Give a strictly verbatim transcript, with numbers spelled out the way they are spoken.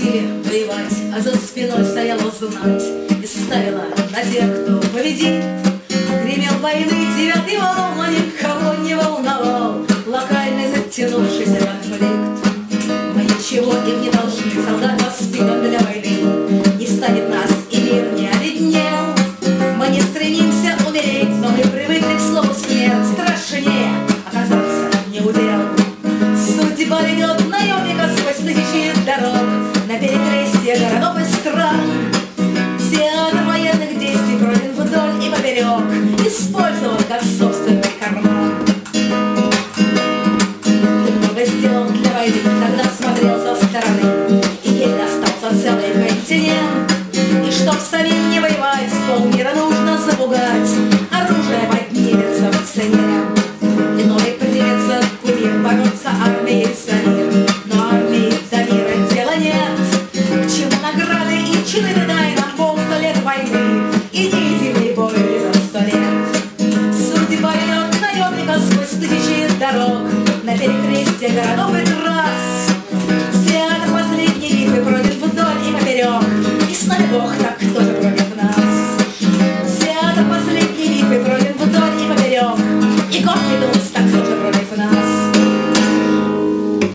уходили воевать, а за спиной стояла знать и ставила на тех, кто победит. Гремел войны девятый вал, но никого не волновал локальный затянувшийся конфликт. Мы ничего им не должны, солдат воспитан для войны, не станет нас и мир не обеднел. Мы не стремимся умереть, но мы привыкли к слову смерть, страшнее оказаться не удел. Судьба ведет наемника сквозь тысячи дорог на перекрестье городов и стран. Театр военных действий пройден вдоль и поперек, использован как собственный карман. Ты много сделал для войны, когда смотрел со стороны, и ей достался целый континент. И чтоб самим не воевать, полмира нужно запугать, оружие поднимется в цене. Иной примется кумир, бороться армией за мир, но армии до мира дела нет. К чему награды и чины, дай нам полсто лет войны и неединый бой за сто лет. Судьба ведет наемника сквозь тысячи дорог на перекрестье городов и трасс.